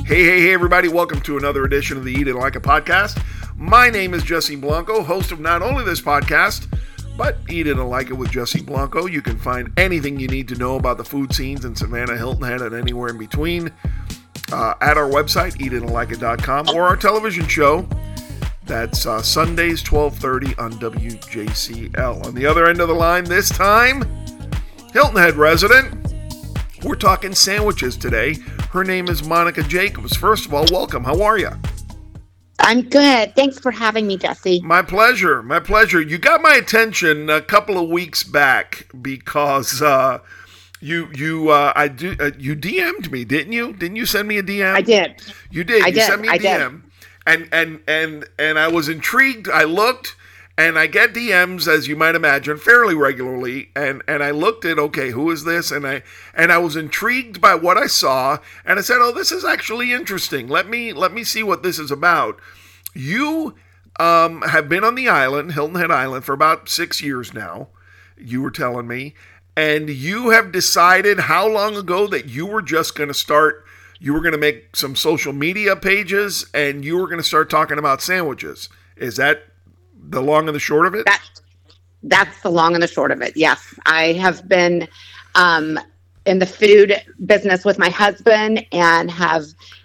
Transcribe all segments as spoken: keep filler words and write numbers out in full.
Hey, hey, hey, everybody. Welcome to another edition of the Eat It Like It podcast. My name is Jesse Blanco, host of not only this podcast, but Eat It Like It with Jesse Blanco. You can find anything you need to know about the food scenes in Savannah, Hilton Head, and anywhere in between uh, at our website, eat it like it dot com, or our television show. That's uh, Sundays, twelve thirty on W J C L. On the other end of the line this time, Hilton Head resident. We're talking sandwiches today. Her name is Monica Jacobs. First of all, welcome. How are you? I'm good. Thanks for having me, Jesse. My pleasure. My pleasure. You got my attention a couple of weeks back because uh, you you uh, I do uh, you D M'd me, didn't you? Didn't you send me a D M? I did. You did. I you did. sent me a I D M, did. and and and and I was intrigued. I looked. And I get D Ms, as you might imagine, fairly regularly, and, and I looked at, okay, who is this? And I and I was intrigued by what I saw, and I said, oh, this is actually interesting. Let me let me see what this is about. You um, have been on the island, Hilton Head Island, for about six years now, you were telling me, and you have decided how long ago that you were just going to start, you were going to make some social media pages, and you were going to start talking about sandwiches. Is that the long and the short of it? That, that's the long and the short of it. Yes. I have been um, in the food business with my husband and have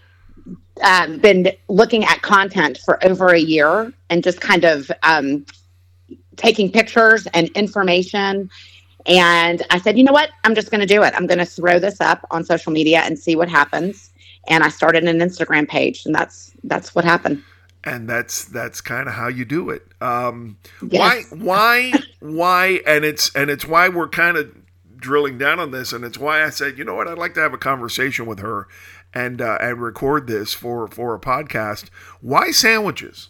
um, been looking at content for over a year and just kind of um, taking pictures and information. And I said, you know what? I'm just going to do it. I'm going to throw this up on social media and see what happens. And I started an Instagram page, and that's that's what happened. And that's that's kind of how you do it. Um, yes. Why why why? And it's and it's why we're kind of drilling down on this. And it's why I said, you know what, I'd like to have a conversation with her and uh, and record this for for a podcast. Why sandwiches?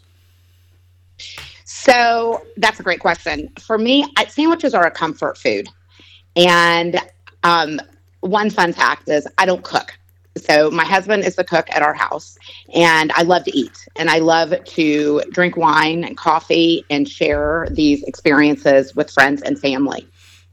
So that's a great question. For me, I, sandwiches are a comfort food. And um, one fun fact is I don't cook. So my husband is the cook at our house, and I love to eat, and I love to drink wine and coffee and share these experiences with friends and family.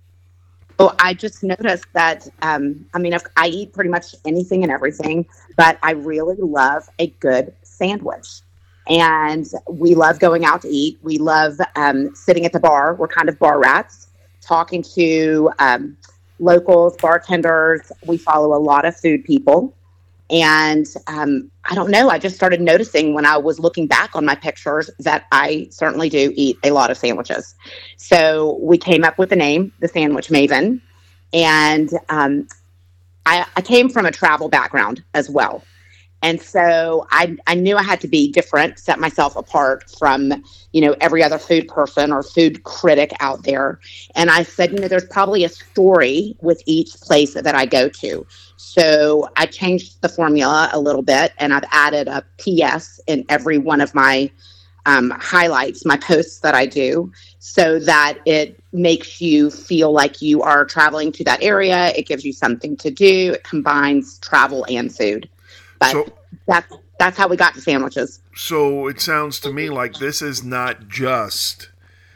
So I just noticed that, um, I mean, I eat pretty much anything and everything, but I really love a good sandwich. And we love going out to eat. We love um, sitting at the bar. We're kind of bar rats, talking to um locals, bartenders. We follow a lot of food people. And um, I don't know, I just started noticing when I was looking back on my pictures that I certainly do eat a lot of sandwiches. So we came up with the name, The Sandwich Maven. And um, I, I came from a travel background as well. And so I, I knew I had to be different, set myself apart from, you know, every other food person or food critic out there. And I said, you know, there's probably a story with each place that I go to. So I changed the formula a little bit, and I've added a P S in every one of my um, highlights, my posts that I do, so that it makes you feel like you are traveling to that area. It gives you something to do. It combines travel and food. But so, that's that's how we got to sandwiches. So it sounds to me like this is not just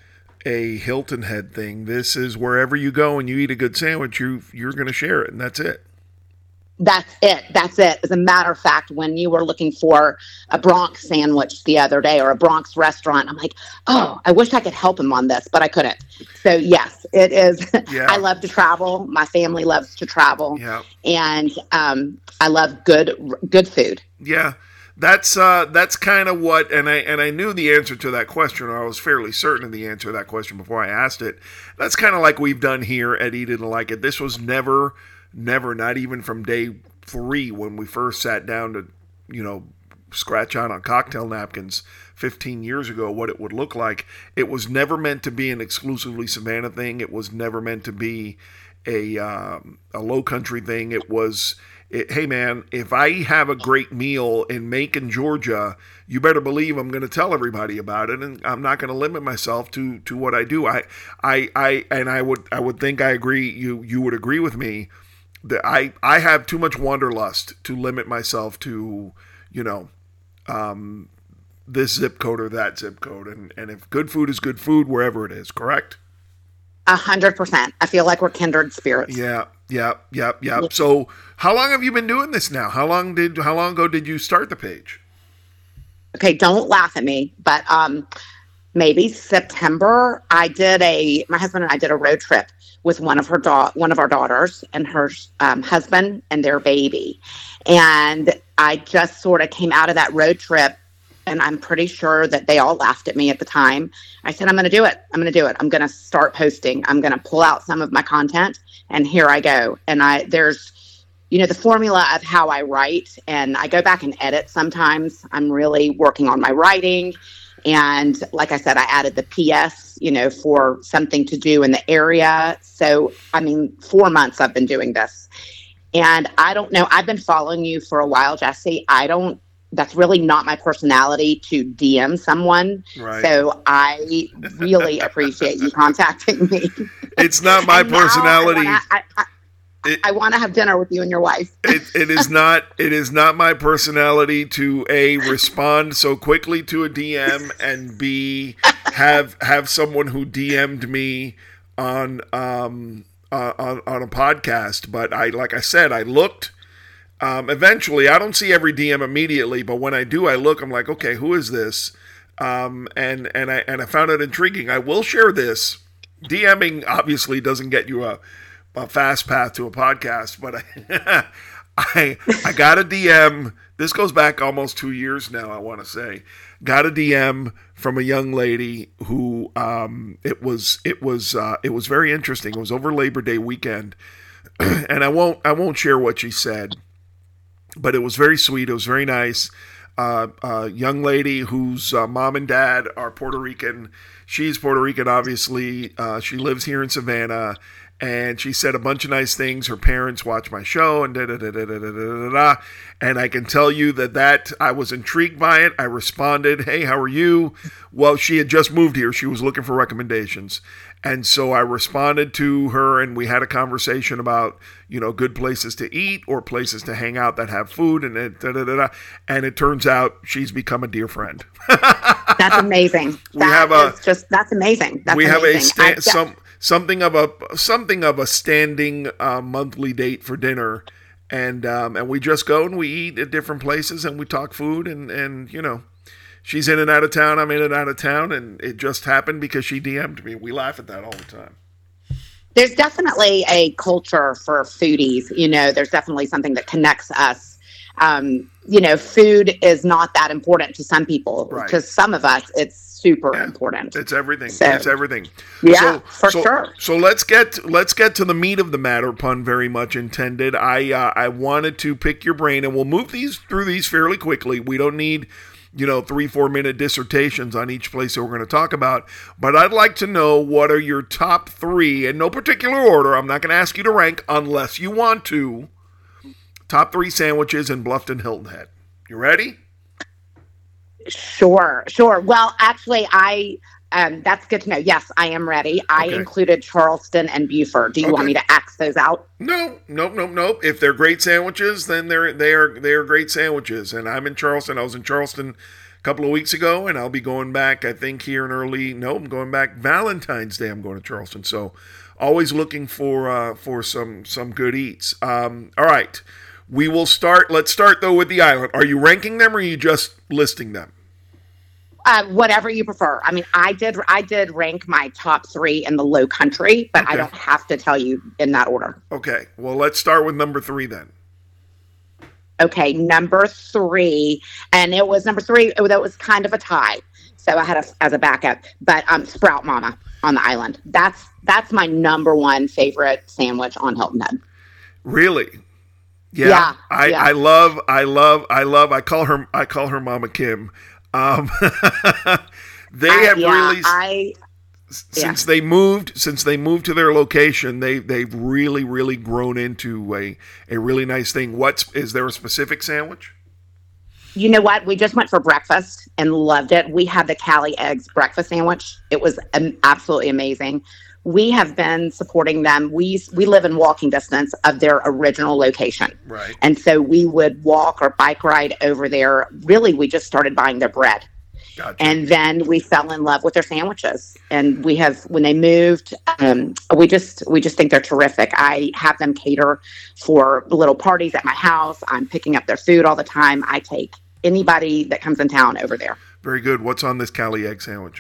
a Hilton Head thing. This is wherever you go and you eat a good sandwich, you you're going to share it, and that's it. That's it. That's it. As a matter of fact, when you were looking for a Bronx sandwich the other day or a Bronx restaurant, I'm like, oh, I wish I could help him on this, but I couldn't. So yes, it is. Yeah. I love to travel. My family loves to travel. Yeah. And um, I love good, good food. Yeah. That's uh, that's kind of what, and I and I knew the answer to that question, or I was fairly certain of the answer to that question before I asked it. That's kind of like we've done here at Eat It Like It. This was never, never, not even from day three when we first sat down to, you know, scratch out on cocktail napkins fifteen years ago what it would look like. It was never meant to be an exclusively Savannah thing. It was never meant to be a um, a low country thing. It was, it, hey man, if I have a great meal in Macon, Georgia, you better believe I'm going to tell everybody about it, and I'm not going to limit myself to to what I do. I I I and I would I would think I agree. You you would agree with me that I I have too much wanderlust to limit myself to, you know, um, this zip code or that zip code, and and if good food is good food wherever it is, correct? A hundred percent. I feel like we're kindred spirits. Yeah, yep, yep, yep. So how long have you been doing this now? How long did how long ago did you start the page? Okay, don't laugh at me, but um, maybe September. I did a my husband and I did a road trip with one of her da- one of our daughters and her um, husband and their baby, and I just sort of came out of that road trip. And I'm pretty sure that they all laughed at me at the time. I said, I'm going to do it. I'm going to do it. I'm going to start posting. I'm going to pull out some of my content, and here I go. And I, there's, you know, the formula of how I write, and I go back and edit sometimes. I'm really working on my writing. And like I said, I added the P S, you know, for something to do in the area. So, I mean, four months I've been doing this. And I don't know, I've been following you for a while, Jesse. I don't, that's really not my personality to D M someone. Right. So I really appreciate you contacting me. It's not my personality. I want to have dinner with you and your wife. it, it is not. It is not my personality to A, respond so quickly to a D M, and B, have have someone who D M'd me on um uh, on on a podcast. But I, like I said, I looked. Um, eventually, I don't see every D M immediately, but when I do, I look. I'm like, okay, who is this? Um, and and I and I found it intriguing. I will share this. DMing obviously doesn't get you a, a fast path to a podcast, but I I I got a D M. This goes back almost two years now, I want to say. Got a D M from a young lady who um, it was it was uh, it was very interesting. It was over Labor Day weekend, and I won't I won't share what she said. But it was very sweet. It was very nice. Uh, a young lady whose uh, mom and dad are Puerto Rican. She's Puerto Rican, obviously. Uh, she lives here in Savannah. And she said a bunch of nice things. Her parents watch my show and da da da da da da da da. And I can tell you that that I was intrigued by it. I responded, "Hey, how are you?" Well, she had just moved here. She was looking for recommendations. And so I responded to her, and we had a conversation about, you know, good places to eat or places to hang out that have food, and it, da, da, da, da. And it turns out she's become a dear friend. That's amazing. We that have a, is just that's amazing. That's we amazing. have a sta- some something of a something of a standing uh, monthly date for dinner, and um, and we just go and we eat at different places and we talk food, and and you know. She's in and out of town, I'm in and out of town, and it just happened because she D M'd me. We laugh at that all the time. There's definitely a culture for foodies. You know, there's definitely something that connects us. Um, you know, food is not that important to some people. Right. To some of us, it's super yeah, important. It's everything. So, it's everything. Yeah, so, for so, sure. So let's get let's get to the meat of the matter, pun very much intended. I uh, I wanted to pick your brain, and we'll move these through these fairly quickly. We don't need, you know, three, four minute dissertations on each place that we're going to talk about. But I'd like to know, what are your top three, in no particular order, I'm not going to ask you to rank unless you want to, top three sandwiches in Bluffton Hilton Head. You ready? Sure, sure. Well, actually, I... Um, that's good to know. Yes, I am ready. I okay. included Charleston and Buford. Do you okay. want me to axe those out? No, nope, nope, nope. If they're great sandwiches, then they're they are they are great sandwiches. And I'm in Charleston. I was in Charleston a couple of weeks ago, and I'll be going back. I think here in early. No, I'm going back Valentine's Day. I'm going to Charleston. So, always looking for uh, for some some good eats. Um, all right, we will start. Let's start though with the island. Are you ranking them, or are you just listing them? Uh, whatever you prefer. I mean, I did I did rank my top three in the Low Country, but okay. I don't have to tell you in that order. Okay. Well, let's start with number three then. Okay, number three, and it was number three. That was kind of a tie, so I had a, as a backup. But um, Sprout Mama on the island. That's that's my number one favorite sandwich on Hilton Head. Really? Yeah. Yeah. I, yeah. I love I love I love I call her I call her Mama Kim. Um, they uh, have yeah, really, I, since yeah. they moved, since they moved to their location, they, they've really, really grown into a, a really nice thing. What's, is there a specific sandwich? You know what? We just went for breakfast and loved it. We had the Cali Eggs breakfast sandwich. It was um, absolutely amazing. We have been supporting them. We we live in walking distance of their original location. Right. And so we would walk or bike ride over there. Really, we just started buying their bread. Gotcha. And then we fell in love with their sandwiches. And we have, when they moved, um, we just, we just think they're terrific. I have them cater for little parties at my house. I'm picking up their food all the time. I take anybody that comes in town over there. Very good. What's on this Cali egg sandwich?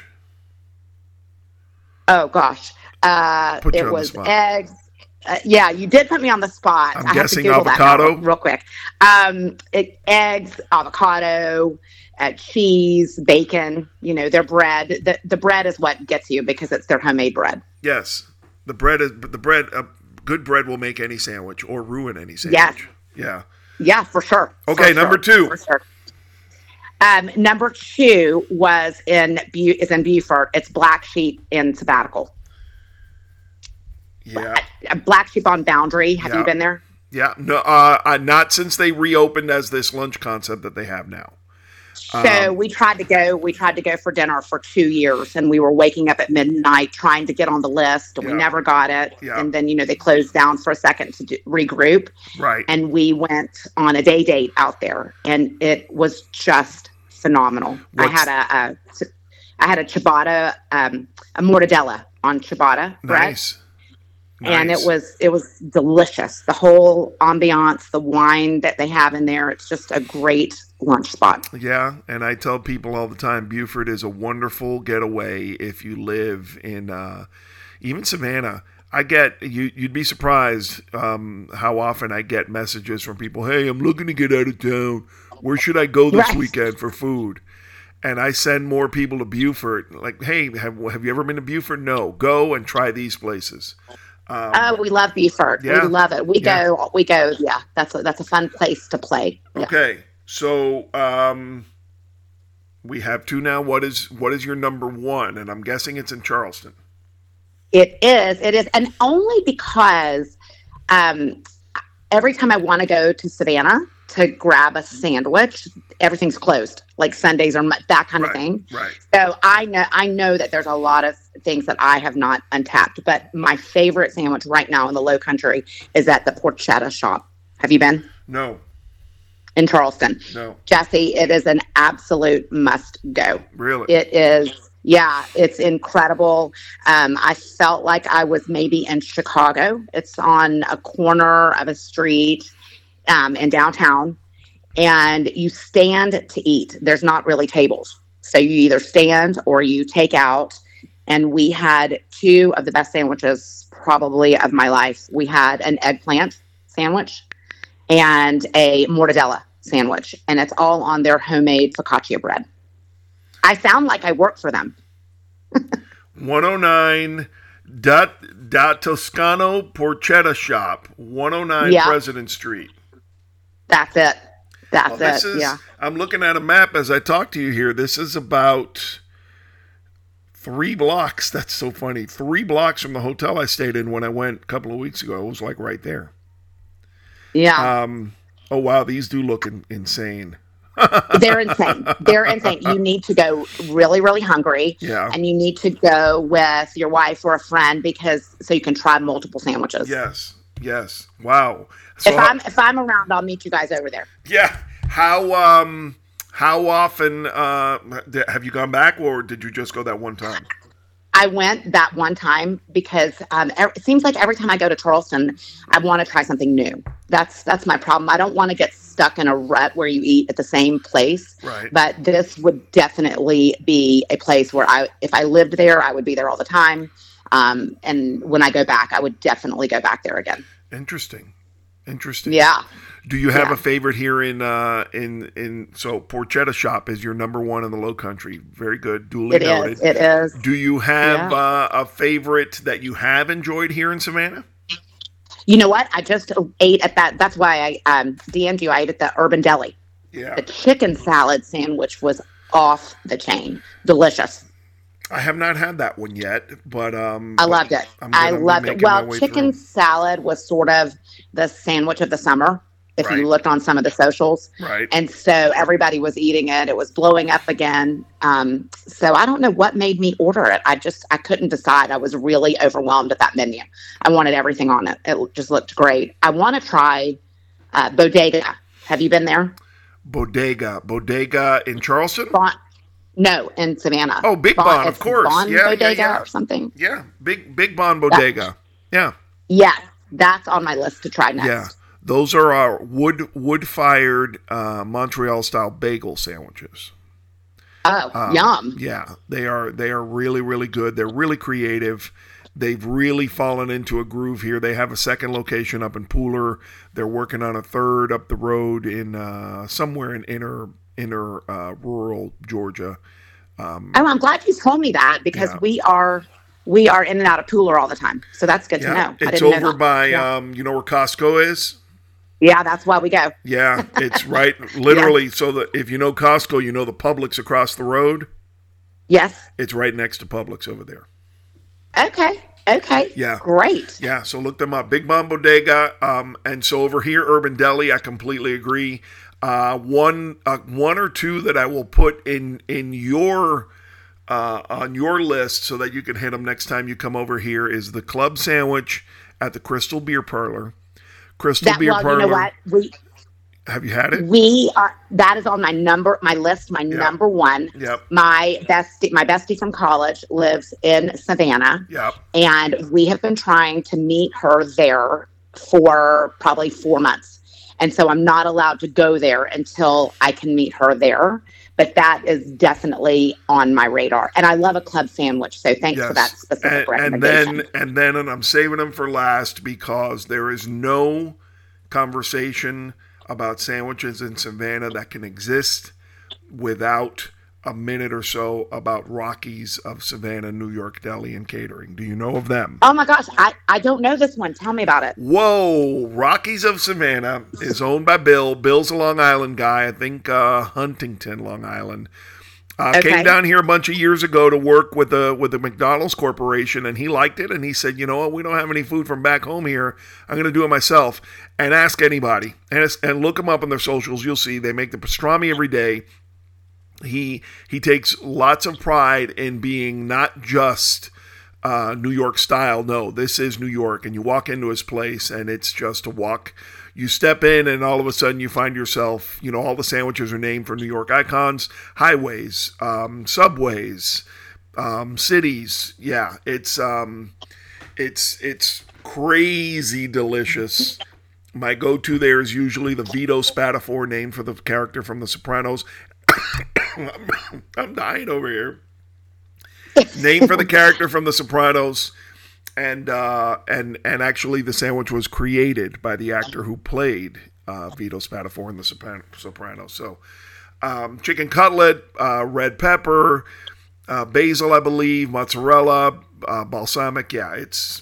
Oh gosh. Uh, Put you it on the was spot. eggs. Uh, yeah, you did put me on the spot. I'm I have to guessing Google that avocado? now real quick. Um, it, eggs, avocado, uh, cheese, bacon. You know, their bread. The the bread is what gets you because it's their homemade bread. Yes. The bread is the bread. Uh, good bread will make any sandwich or ruin any sandwich. Yes. Yeah. Yeah, for sure. Okay, For number sure. two. For sure. Um, number two was in Bu- is in Beaufort. It's Black Sheep in Sabbatical. Yeah. Uh, Black Sheep on Boundary. Have Yeah. you been there? Yeah. No. Uh, uh, not since they reopened as this lunch concept that they have now. So Um, we tried to go. We tried to go for dinner for two years, and we were waking up at midnight trying to get on the list. And Yeah. We never got it, Yeah. and then you know they closed down for a second to do, regroup, Right. and we went on a day date out there, and it was just phenomenal. I What's- had a, a I had a ciabatta, um, a mortadella on ciabatta bread. Nice. And it Nice. was it was delicious. The whole ambiance, the wine that they have in there, it's just a great lunch spot. Yeah, and I tell people all the time, Beaufort is a wonderful getaway if you live in uh, even Savannah. I get you. You'd be surprised um, how often I get messages from people. Hey, I'm looking to get out of town. Where should I go this Right. weekend for food? And I send more people to Beaufort. Like, hey, have have you ever been to Beaufort? No, go and try these places. Um, Oh, we love Beaufort. Yeah. We love it. We Yeah. go. We go. Yeah, that's a, that's a fun place to play. Yeah. Okay, so um, we have two now. What is what is your number one? And I'm guessing it's in Charleston. It is. It is, and only because um, every time I want to go to Savannah to grab a sandwich, everything's closed. Like Sundays or mu- that kind Right. of thing. Right. So I know I know that there's a lot of things that I have not untapped. But my favorite sandwich right now in the Low Country is at the Porchetta shop. Have you been No. in Charleston? No. Jesse, it is an absolute must go. Really. It is, yeah, it's incredible. Um, I felt like I was maybe in Chicago. It's on a corner of a street um, in downtown, and you stand to eat. There's not really tables. So you either stand or you take out. And we had two of the best sandwiches probably of my life. We had an eggplant sandwich and a mortadella sandwich, and it's all on their homemade focaccia bread. I sound like I work for them. one oh nine da, da Toscano Porchetta Shop, one oh nine Yeah. President Street. That's it. That's Well, this it. is, Yeah. I'm looking at a map as I talk to you here. This is about three blocks. That's so funny. Three blocks from the hotel I stayed in when I went a couple of weeks ago. It was like right there. Yeah. Um. Oh, wow. These do look in, insane. They're insane. They're insane. You need to go really, really hungry. Yeah. And you need to go with your wife or a friend because so you can try multiple sandwiches. Yes. Yes. Wow. So, If I'm if I'm around, I'll meet you guys over there. yeah. How um how often uh have you gone back, or did you just go that one time? I went that one time because um, er- it seems like every time I go to Charleston, I want to try something new. That's that's my problem. I don't want to get stuck in a rut where you eat at the same place. Right. But this would definitely be a place where I, if I lived there, I would be there all the time. Um, and when I go back, I would definitely go back there again. Interesting. Interesting. Yeah. Do you have Yeah. a favorite here in uh in in so Porchetta Shop is your number one in the Low Country? Very good. Duly It noted. is. It is. Do you have Yeah. uh, a favorite that you have enjoyed here in Savannah? You know what? I just ate at that. That's why I um, D M'd you. I ate at the Urban Deli. Yeah. The chicken salad sandwich was off the chain. Delicious. I have not had that one yet, but um I loved it. I'm gonna I be loved it. making my Well, way chicken through. salad was sort of the sandwich of the summer, if Right. you looked on some of the socials. Right. And so everybody was eating it. It was blowing up again. Um, so I don't know what made me order it. I just, I couldn't decide. I was really overwhelmed at that menu. I wanted everything on it. It just looked great. I want to try uh, Bodega. Have you been there? Bodega. Bodega in Charleston? Bon- No, in Savannah. Oh, Big Bon, Bon, of it's course. Bon Yeah, yeah, Bodega yeah. or something. Yeah, Big Big Bon Bodega. Yeah, Yes, that's on my list to try yeah. next. Those are our wood wood fired uh, Montreal style bagel sandwiches. Oh, Um, yum. yeah, they are they are really really good. They're really creative. They've really fallen into a groove here. They have a second location up in Pooler. They're working on a third up the road in uh, somewhere in inner inner uh, rural Georgia. Um, Oh, I'm glad you told me that because yeah, we are we are in and out of Pooler all the time. So that's good to yeah. know. I It's didn't know over that. by Yeah. um, you know where Costco is. Yeah, that's why we go. Yeah, it's right, Yeah. literally. So that if you know Costco, you know the Publix across the road. Yes. It's right next to Publix over there. Okay. Okay. Yeah. Great. Yeah, so look them up. Big Bon Bodega. Um, and so over here, Urban Deli, I completely agree. Uh, one, uh, one or two that I will put in in your uh, on your list so that you can hit them next time you come over here is the club sandwich at the Crystal Beer Parlor. Crystal That Beer well, Parlor. you know what? We Have you had it? we are that is on my number my list, my Yep. number one. Yep. My bestie my bestie from college lives in Savannah. Yep. And we have been trying to meet her there for probably four months. And so I'm not allowed to go there until I can meet her there. But that is definitely on my radar. And I love a club sandwich. So thanks for that Yes. specific And, and recommendation. then and then and I'm saving them for last because there is no conversation about sandwiches in Savannah that can exist without a minute or so about Rockies of Savannah, New York Deli and Catering. Do you know of them? Oh my gosh, I, I don't know this one. Tell me about it. Whoa, Rockies of Savannah is owned by Bill. Bill's a Long Island guy, I think uh, Huntington, Long Island. Uh, Okay. Came down here a bunch of years ago to work with the with the McDonald's Corporation, and he liked it. And he said, "You know what? We don't have any food from back home here. I'm going to do it myself." And ask anybody, and it's, and look them up on their socials. You'll see they make the pastrami every day. He he takes lots of pride in being not just uh, New York style. No, this is New York, and you walk into his place, and it's just a walk. You step in, and all of a sudden, you find yourself. You know, all the sandwiches are named for New York icons, highways, um, subways, um, cities. Yeah, it's um, it's it's crazy delicious. My go-to there is usually the Vito Spatafore, named for the character from The Sopranos. I'm, I'm dying over here. Named for the character from The Sopranos, and uh, and and actually the sandwich was created by the actor who played uh, Vito Spatafore in The Sopran- Sopranos. So, um, chicken cutlet, uh, red pepper, uh, basil, I believe, mozzarella, uh, balsamic. Yeah, it's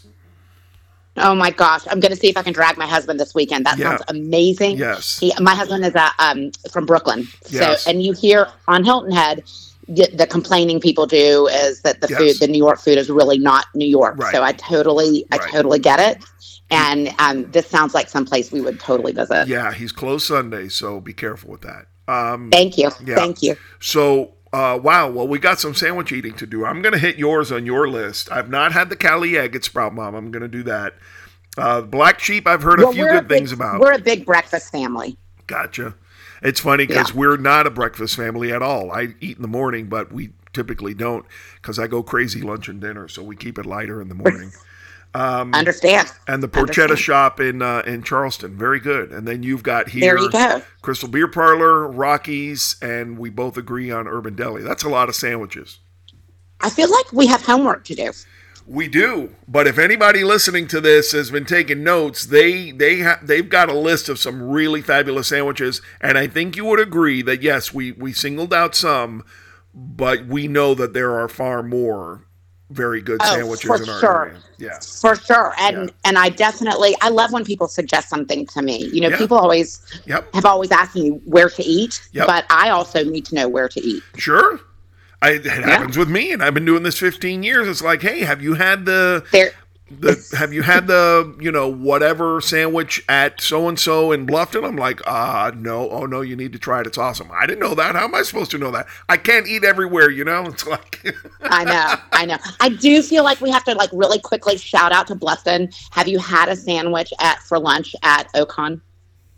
Oh my gosh, I'm going to see if I can drag my husband this weekend. That Yeah. sounds amazing. yes, He, my husband is uh, um, from Brooklyn. So, Yes. and you hear on Hilton Head, the, the complaining people do is that the Yes. food, the New York food, is really not New York. Right. So I totally, I Right. totally get it. And um, this sounds like someplace we would totally visit. yeah. He's closed Sunday, so be careful with that. Um, Thank you. Yeah. Thank you. So, uh, wow. Well, we got some sandwich eating to do. I'm going to hit yours on your list. I've not had the Cali egg at Sprout Mom. I'm going to do that. Uh, Black Sheep, I've heard a Well, few we're good big- things about. We're a big breakfast family. Gotcha. It's funny because Yeah. we're not a breakfast family at all. I eat in the morning, but we typically don't because I go crazy lunch and dinner, so we keep it lighter in the morning. Um, Understand? and the Porchetta Understand. shop in uh, in Charleston, very good. And then you've got here There you go. Crystal Beer Parlor, Rockies, and we both agree on Urban Deli. That's a lot of sandwiches. I feel like we have homework to do. We do, but if anybody listening to this has been taking notes, they they ha- they've got a list of some really fabulous sandwiches, and I think you would agree that yes, we we singled out some, but we know that there are far more very good Oh, sandwiches for in our sure. area. Yeah, For sure. And Yeah. and I definitely I love when people suggest something to me. You know, Yeah. people always yep, have always asked me where to eat, Yep. but I also need to know where to eat. sure. I, it happens with me, and I've been doing this fifteen years. It's like, hey, have you had the There the have you had the you know whatever sandwich at so and so in Bluffton? I'm like, ah, no, oh no, you need to try it. It's awesome. I didn't know that. How am I supposed to know that? I can't eat everywhere, you know. It's like, I know, I know. I do feel like we have to like really quickly shout out to Bluffton. Have you had a sandwich at for lunch at Ocon?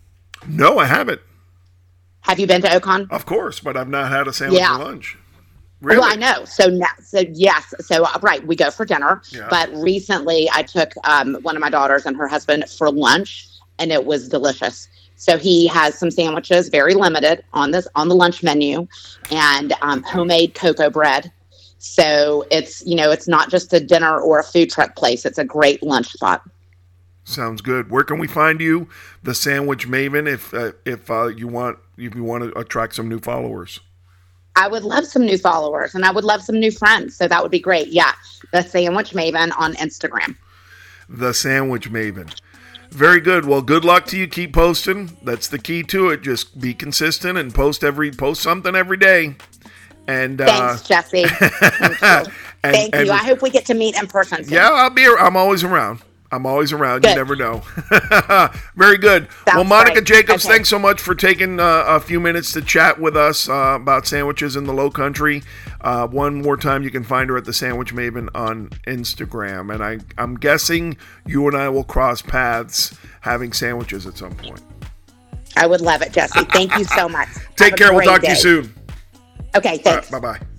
no, I haven't. Have you been to Ocon? Of course, but I've not had a sandwich Yeah. for lunch. Really? Well, I know. So now, so yes. So uh, right, we go for dinner. Yeah. But recently, I took um, one of my daughters and her husband for lunch, and it was delicious. So he has some sandwiches, very limited on this on the lunch menu, and um, homemade cocoa bread. So it's you know it's not just a dinner or a food truck place; it's a great lunch spot. Sounds good. Where can we find you, the Sandwich Maven, if uh, if uh, you want if you want to attract some new followers? I would love some new followers, and I would love some new friends. So that would be great. Yeah, the Sandwich Maven on Instagram. The Sandwich Maven. Very good. Well, good luck to you. Keep posting. That's the key to it. Just be consistent and post every post something every day. And uh, thanks, Jesse. Thank you. and, Thank and, you. I hope we get to meet in person soon. Yeah, I'll be. I'm always around. I'm always around. Good. You never know. Very good. Sounds well, Monica great. Jacobs, Okay. thanks so much for taking uh, a few minutes to chat with us uh, about sandwiches in the Low Country. Uh, one more time, you can find her at the Sandwich Maven on Instagram. And I, I'm guessing you and I will cross paths having sandwiches at some point. I would love it, Jesse. Thank you so much. Take Have a care. We'll great talk to day. you soon. Okay, thanks. All right, bye-bye.